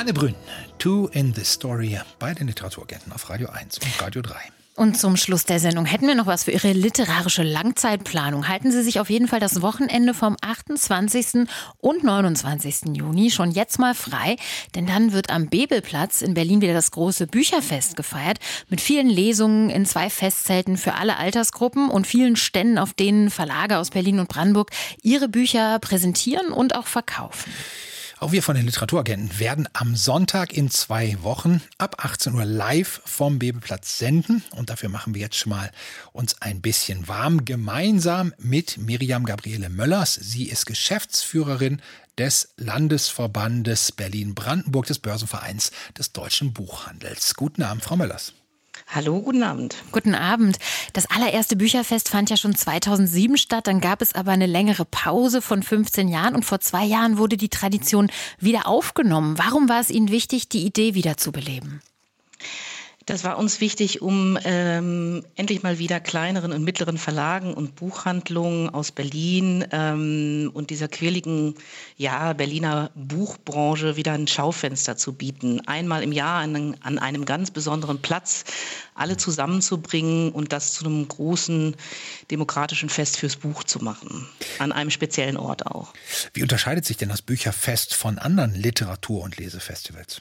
Anne Brünn, Two in the Story bei den Literaturagenten auf Radio 1 und Radio 3. Und zum Schluss der Sendung hätten wir noch was für Ihre literarische Langzeitplanung. Halten Sie sich auf jeden Fall das Wochenende vom 28. und 29. Juni schon jetzt mal frei, denn dann wird am Bebelplatz in Berlin wieder das große Bücherfest gefeiert mit vielen Lesungen in 2 Festzelten für alle Altersgruppen und vielen Ständen, auf denen Verlage aus Berlin und Brandenburg ihre Bücher präsentieren und auch verkaufen. Auch wir von den Literaturagenten werden am Sonntag in 2 Wochen ab 18 Uhr live vom Bebelplatz senden. Und dafür machen wir jetzt schon mal uns ein bisschen warm, gemeinsam mit Miriam Gabriele Möllers. Sie ist Geschäftsführerin des Landesverbandes Berlin-Brandenburg, des Börsenvereins des Deutschen Buchhandels. Guten Abend, Frau Möllers. Hallo, guten Abend. Guten Abend. Das allererste Bücherfest fand ja schon 2007 statt. Dann gab es aber eine längere Pause von 15 Jahren und vor 2 Jahren wurde die Tradition wieder aufgenommen. Warum war es Ihnen wichtig, die Idee wieder zu beleben? Das war uns wichtig, um endlich mal wieder kleineren und mittleren Verlagen und Buchhandlungen aus Berlin und dieser quirligen Berliner Buchbranche wieder ein Schaufenster zu bieten. Einmal im Jahr an einem ganz besonderen Platz alle zusammenzubringen und das zu einem großen demokratischen Fest fürs Buch zu machen. An einem speziellen Ort auch. Wie unterscheidet sich denn das Bücherfest von anderen Literatur- und Lesefestivals?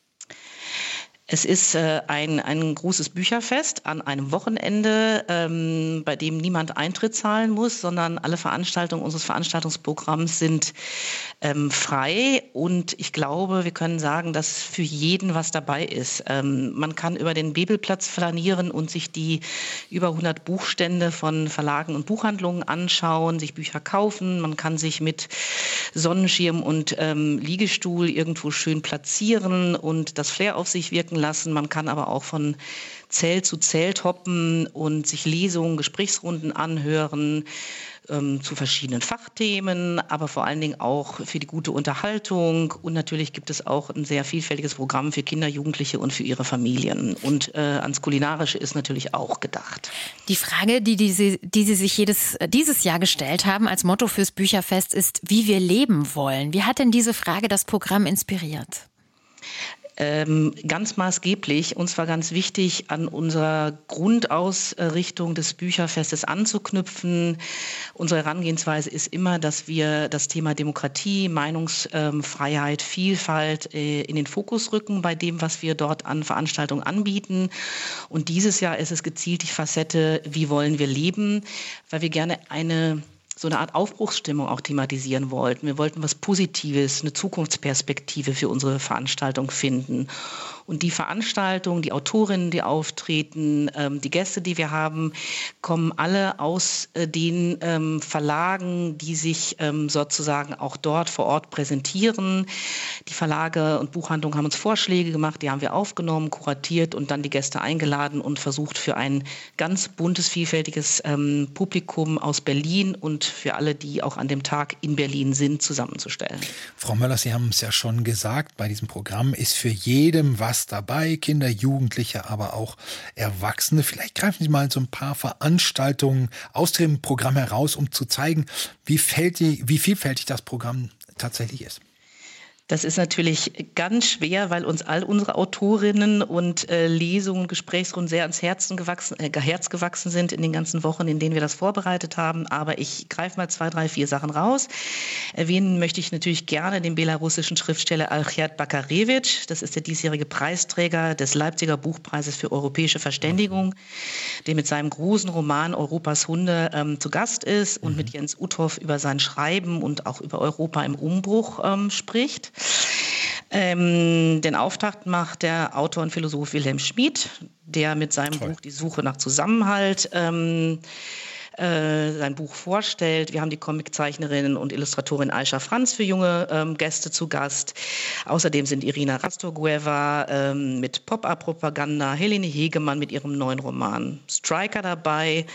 Es ist ein großes Bücherfest an einem Wochenende, bei dem niemand Eintritt zahlen muss, sondern alle Veranstaltungen unseres Veranstaltungsprogramms sind frei. Und ich glaube, wir können sagen, dass für jeden was dabei ist. Man kann über den Bebelplatz flanieren und sich die über 100 Buchstände von Verlagen und Buchhandlungen anschauen, sich Bücher kaufen. Man kann sich mit Sonnenschirm und Liegestuhl irgendwo schön platzieren und das Flair auf sich wirken lassen. Man kann aber auch von Zelt zu Zelt hoppen und sich Lesungen, Gesprächsrunden anhören zu verschiedenen Fachthemen, aber vor allen Dingen auch für die gute Unterhaltung. Und natürlich gibt es auch ein sehr vielfältiges Programm für Kinder, Jugendliche und für ihre Familien. Und ans Kulinarische ist natürlich auch gedacht. Die Frage, die Sie sich dieses Jahr gestellt haben als Motto fürs Bücherfest ist, wie wir leben wollen. Wie hat denn diese Frage das Programm inspiriert? Ganz maßgeblich. Uns war ganz wichtig, an unserer Grundausrichtung des Bücherfestes anzuknüpfen. Unsere Herangehensweise ist immer, dass wir das Thema Demokratie, Meinungsfreiheit, Vielfalt in den Fokus rücken bei dem, was wir dort an Veranstaltungen anbieten. Und dieses Jahr ist es gezielt die Facette, wie wollen wir leben, weil wir gerne so eine Art Aufbruchsstimmung auch thematisieren wollten. Wir wollten was Positives, eine Zukunftsperspektive für unsere Veranstaltung finden. Und die Veranstaltungen, die Autorinnen, die auftreten, die Gäste, die wir haben, kommen alle aus den Verlagen, die sich sozusagen auch dort vor Ort präsentieren. Die Verlage und Buchhandlungen haben uns Vorschläge gemacht, die haben wir aufgenommen, kuratiert und dann die Gäste eingeladen und versucht, für ein ganz buntes, vielfältiges Publikum aus Berlin und für alle, die auch an dem Tag in Berlin sind, zusammenzustellen. Frau Möller, Sie haben es ja schon gesagt, bei diesem Programm ist für jedem was dabei, Kinder, Jugendliche, aber auch Erwachsene. Vielleicht greifen Sie mal so ein paar Veranstaltungen aus dem Programm heraus, um zu zeigen, wie vielfältig das Programm tatsächlich ist. Das ist natürlich ganz schwer, weil uns all unsere Autorinnen und Lesungen, Gesprächsrunden sehr ans Herz gewachsen sind in den ganzen Wochen, in denen wir das vorbereitet haben. Aber ich greife mal 2, 3, 4 Sachen raus. Erwähnen möchte ich natürlich gerne den belarussischen Schriftsteller Alchert Bakarewitsch. Das ist der diesjährige Preisträger des Leipziger Buchpreises für europäische Verständigung, der mit seinem großen Roman Europas Hunde zu Gast ist und mit Jens Uthoff über sein Schreiben und auch über Europa im Umbruch spricht. Den Auftakt macht der Autor und Philosoph Wilhelm Schmid, der mit seinem Buch Die Suche nach Zusammenhalt sein Buch vorstellt. Wir haben die Comiczeichnerin und Illustratorin Aisha Franz für junge Gäste zu Gast. Außerdem sind Irina Rastorgueva mit Pop-Up-Propaganda, Helene Hegemann mit ihrem neuen Roman Striker dabei,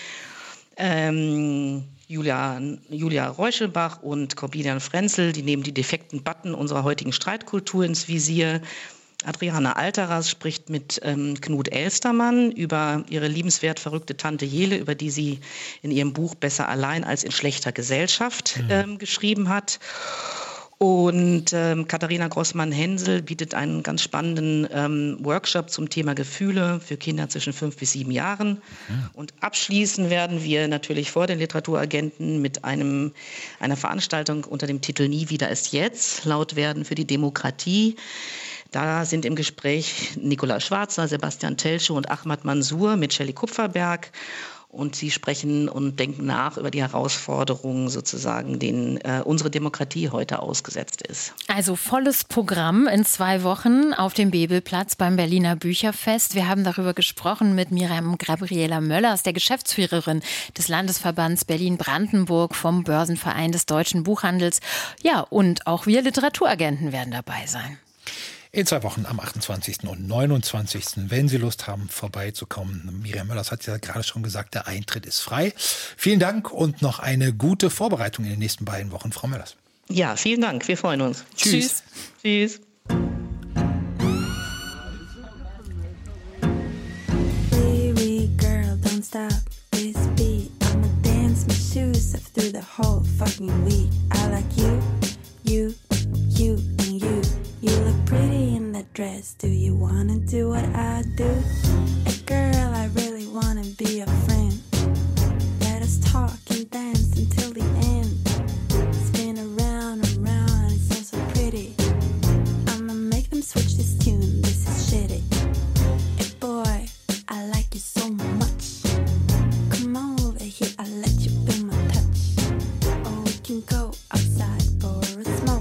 Julia Reuschelbach und Corbinian Frenzel, die nehmen die defekten Button unserer heutigen Streitkultur ins Visier. Adriana Alteras spricht mit Knut Elstermann über ihre liebenswert verrückte Tante Jele, über die sie in ihrem Buch Besser allein als in schlechter Gesellschaft geschrieben hat. Und Katharina Grossmann-Hensel bietet einen ganz spannenden Workshop zum Thema Gefühle für Kinder zwischen 5 bis 7 Jahren. Ja. Und abschließen werden wir natürlich vor den Literaturagenten mit einer Veranstaltung unter dem Titel Nie wieder ist jetzt, laut werden für die Demokratie. Da sind im Gespräch Nikolaus Schwarzer, Sebastian Telschow und Ahmad Mansour mit Shelley Kupferberg. Und sie sprechen und denken nach über die Herausforderungen sozusagen, denen unsere Demokratie heute ausgesetzt ist. Also volles Programm in 2 Wochen auf dem Bebelplatz beim Berliner Bücherfest. Wir haben darüber gesprochen mit Miriam Gabriela Möllers, der Geschäftsführerin des Landesverbands Berlin-Brandenburg vom Börsenverein des Deutschen Buchhandels. Ja, und auch wir Literaturagenten werden dabei sein. In 2 Wochen am 28. und 29. Wenn Sie Lust haben, vorbeizukommen. Miriam Möllers hat ja gerade schon gesagt, der Eintritt ist frei. Vielen Dank und noch eine gute Vorbereitung in den nächsten beiden Wochen, Frau Möllers. Ja, vielen Dank. Wir freuen uns. Tschüss. Tschüss. Baby girl, don't stop this beat. I'ma dance my shoes off through the whole fucking week. I like you, you, you, and you. You look pretty in that dress. Do you wanna do what I do? Hey girl, I really wanna be a friend. Let us talk and dance until the end. Spin around and round, it sounds so pretty. I'ma make them switch this tune, this is shitty. Hey boy, I like you so much. Come over here, I'll let you feel my touch. Or we can go outside for a smoke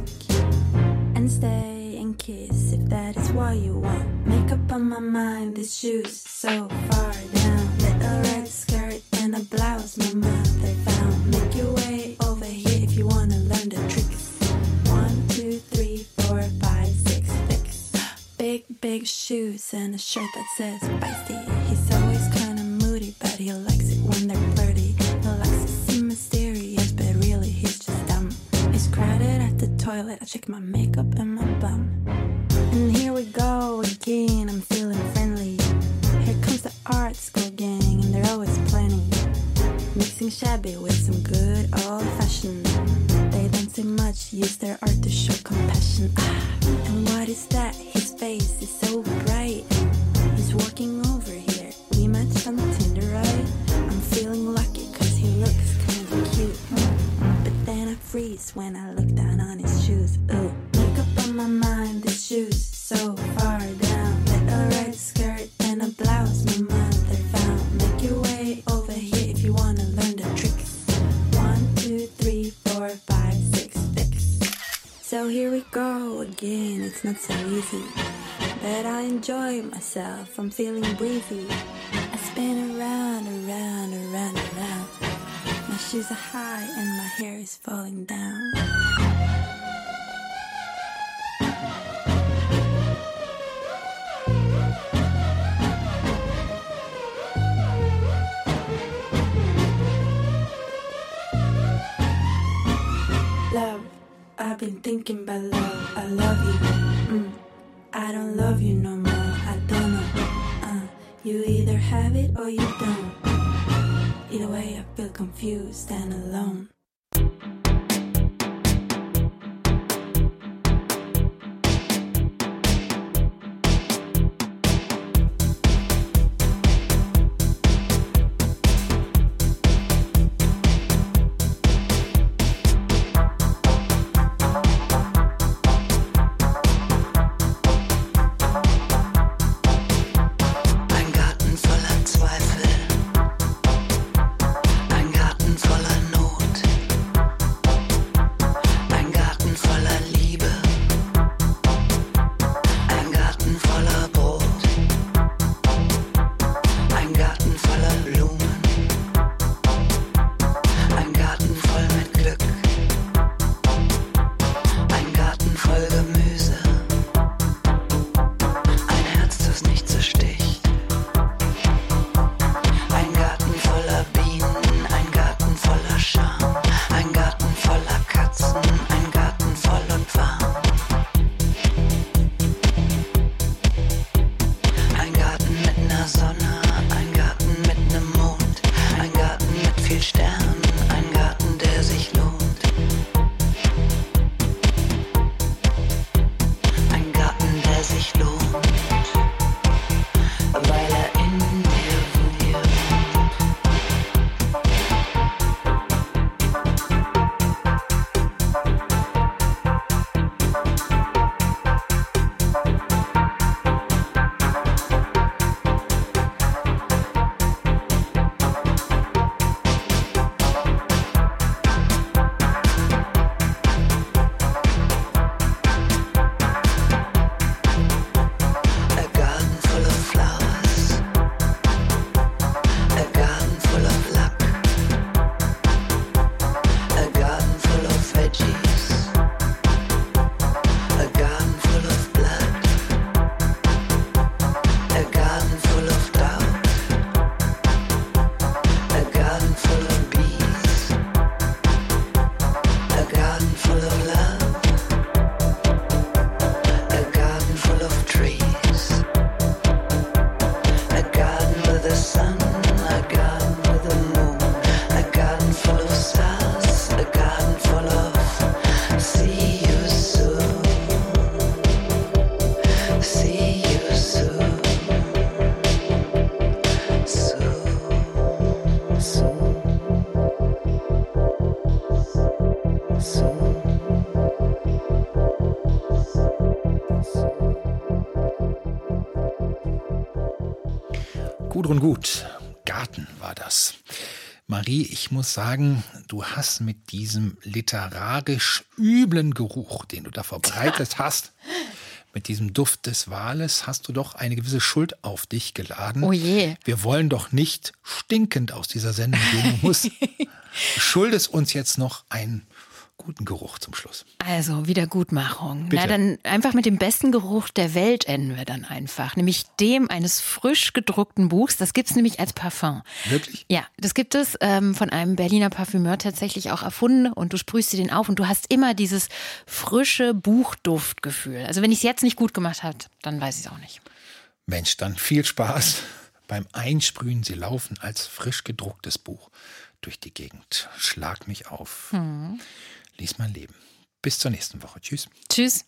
and stay. Kiss if that is what you want. Make up on my mind, these shoes so far down. Little red skirt and a blouse my mother found. Make your way over here if you wanna learn the tricks. 1, 2, 3, 4, 5, 6, 6. Big shoes and a shirt that says spicy. He's always kinda moody, but he likes it when they're flirty. He likes to seem mysterious, but really he's just dumb. It's crowded at the toilet, I check my makeup and my bum. And here we go again, I'm feeling friendly. Here comes the art school gang, and they're always planning. Mixing shabby with some good old-fashioned. They don't say much, use their art to show compassion. And what is that? His face is so bright. He's walking over here, we matched on Tinder, right? I'm feeling lucky, cause he looks kind of cute. But then I freeze when I look down on his shoes. Ooh. On my mind, the shoes so far down. Little red skirt and a blouse my mother found. Make your way over here if you wanna learn the tricks. 1, 2, 3, 4, 5, 6, 6. So here we go again, it's not so easy, but I enjoy myself, I'm feeling breezy. I spin around, around, around, around. My shoes are high and my hair is falling down. Love, I've been thinking about love, I love you, I don't love you no more, I don't know, you either have it or you don't, either way I feel confused and alone. Ein Garten voller Not. Gudrun Gut, Garten war das. Marie, ich muss sagen, du hast mit diesem literarisch üblen Geruch, den du da verbreitet hast, mit diesem Duft des Wales, hast du doch eine gewisse Schuld auf dich geladen. Oh je. Wir wollen doch nicht stinkend aus dieser Sendung gehen. Du schuldest uns jetzt noch einen guten Geruch zum Schluss. Also Wiedergutmachung. Bitte. Na, dann einfach mit dem besten Geruch der Welt enden wir dann einfach. Nämlich dem eines frisch gedruckten Buchs. Das gibt es nämlich als Parfum. Wirklich? Ja, das gibt es von einem Berliner Parfümeur tatsächlich auch erfunden. Und du sprühst dir den auf und du hast immer dieses frische Buchduftgefühl. Also wenn ich es jetzt nicht gut gemacht habe, dann weiß ich es auch nicht. Mensch, dann viel Spaß beim Einsprühen. Sie laufen als frisch gedrucktes Buch durch die Gegend. Schlag mich auf. Lies mein Leben. Bis zur nächsten Woche. Tschüss. Tschüss.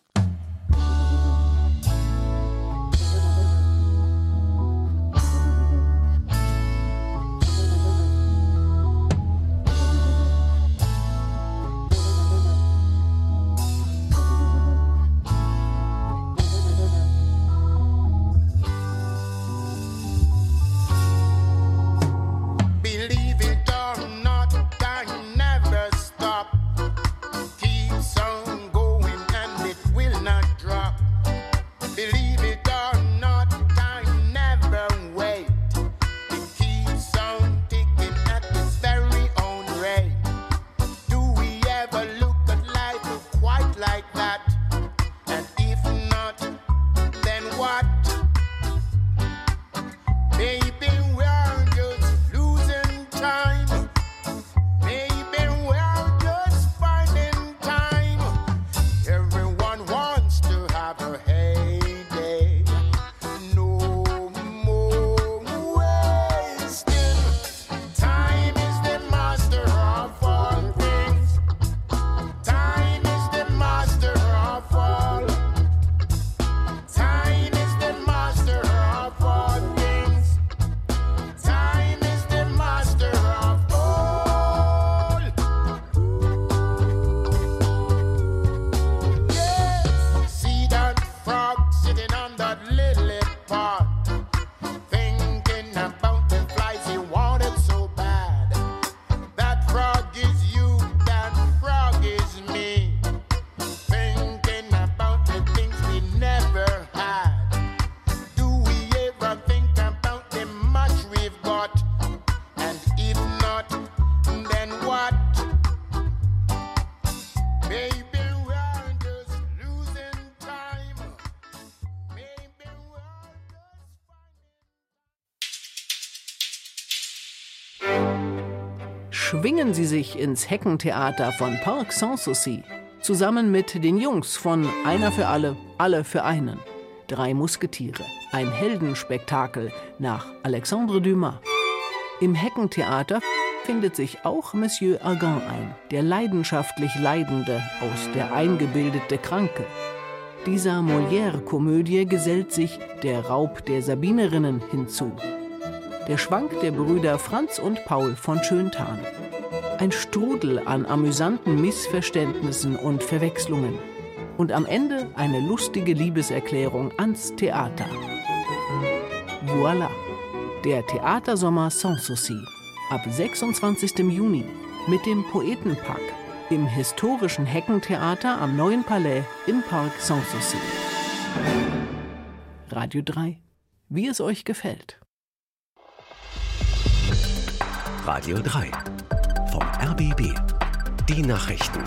Schwingen Sie sich ins Heckentheater von Parc Sanssouci. Zusammen mit den Jungs von Einer für alle, alle für einen. 3 Musketiere. Ein Heldenspektakel nach Alexandre Dumas. Im Heckentheater findet sich auch Monsieur Argan ein, der leidenschaftlich Leidende aus Der eingebildete Kranke. Dieser Molière-Komödie gesellt sich Der Raub der Sabinerinnen hinzu. Der Schwank der Brüder Franz und Paul von Schönthal. Ein Strudel an amüsanten Missverständnissen und Verwechslungen. Und am Ende eine lustige Liebeserklärung ans Theater. Voilà, der Theatersommer Sanssouci. Ab 26. Juni mit dem Poetenpack im historischen Heckentheater am Neuen Palais im Parc Sanssouci. Radio 3, wie es euch gefällt. Radio 3 vom RBB. Die Nachrichten.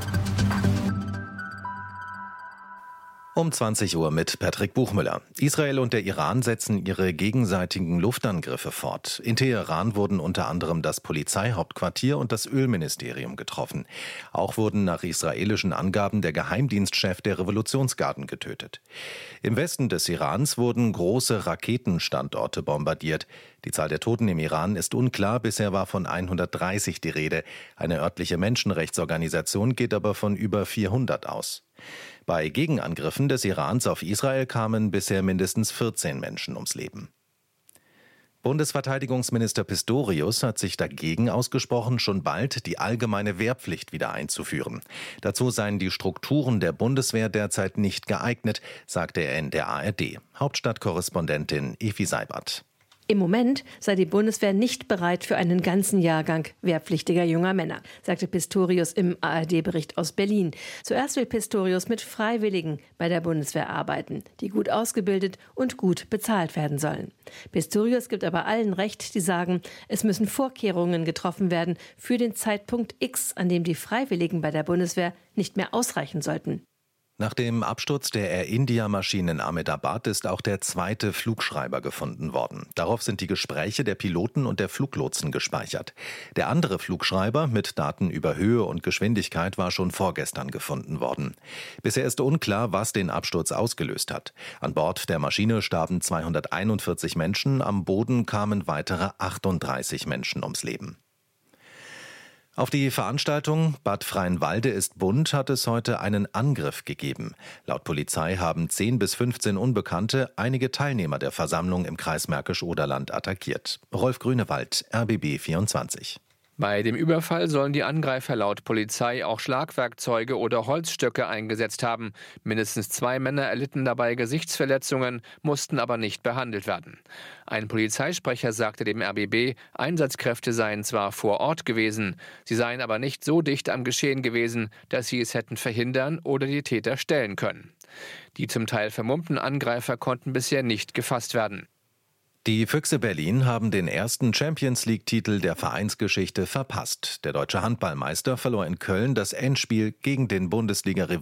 Um 20 Uhr mit Patrick Buchmüller. Israel und der Iran setzen ihre gegenseitigen Luftangriffe fort. In Teheran wurden unter anderem das Polizeihauptquartier und das Ölministerium getroffen. Auch wurden nach israelischen Angaben der Geheimdienstchef der Revolutionsgarden getötet. Im Westen des Irans wurden große Raketenstandorte bombardiert. Die Zahl der Toten im Iran ist unklar, bisher war von 130 die Rede. Eine örtliche Menschenrechtsorganisation geht aber von über 400 aus. Bei Gegenangriffen des Irans auf Israel kamen bisher mindestens 14 Menschen ums Leben. Bundesverteidigungsminister Pistorius hat sich dagegen ausgesprochen, schon bald die allgemeine Wehrpflicht wieder einzuführen. Dazu seien die Strukturen der Bundeswehr derzeit nicht geeignet, sagte er in der ARD. Hauptstadtkorrespondentin Evi Seibert. Im Moment sei die Bundeswehr nicht bereit für einen ganzen Jahrgang wehrpflichtiger junger Männer, sagte Pistorius im ARD-Bericht aus Berlin. Zuerst will Pistorius mit Freiwilligen bei der Bundeswehr arbeiten, die gut ausgebildet und gut bezahlt werden sollen. Pistorius gibt aber allen recht, die sagen, es müssen Vorkehrungen getroffen werden für den Zeitpunkt X, an dem die Freiwilligen bei der Bundeswehr nicht mehr ausreichen sollten. Nach dem Absturz der Air India-Maschine in Ahmedabad ist auch der zweite Flugschreiber gefunden worden. Darauf sind die Gespräche der Piloten und der Fluglotsen gespeichert. Der andere Flugschreiber mit Daten über Höhe und Geschwindigkeit war schon vorgestern gefunden worden. Bisher ist unklar, was den Absturz ausgelöst hat. An Bord der Maschine starben 241 Menschen, am Boden kamen weitere 38 Menschen ums Leben. Auf die Veranstaltung Bad Freienwalde ist bunt hat es heute einen Angriff gegeben. Laut Polizei haben 10 bis 15 Unbekannte einige Teilnehmer der Versammlung im Kreis Märkisch-Oderland attackiert. Rolf Grünewald, RBB 24. Bei dem Überfall sollen die Angreifer laut Polizei auch Schlagwerkzeuge oder Holzstöcke eingesetzt haben. Mindestens 2 Männer erlitten dabei Gesichtsverletzungen, mussten aber nicht behandelt werden. Ein Polizeisprecher sagte dem RBB, Einsatzkräfte seien zwar vor Ort gewesen, sie seien aber nicht so dicht am Geschehen gewesen, dass sie es hätten verhindern oder die Täter stellen können. Die zum Teil vermummten Angreifer konnten bisher nicht gefasst werden. Die Füchse Berlin haben den ersten Champions-League-Titel der Vereinsgeschichte verpasst. Der deutsche Handballmeister verlor in Köln das Endspiel gegen den Bundesliga-Rivalen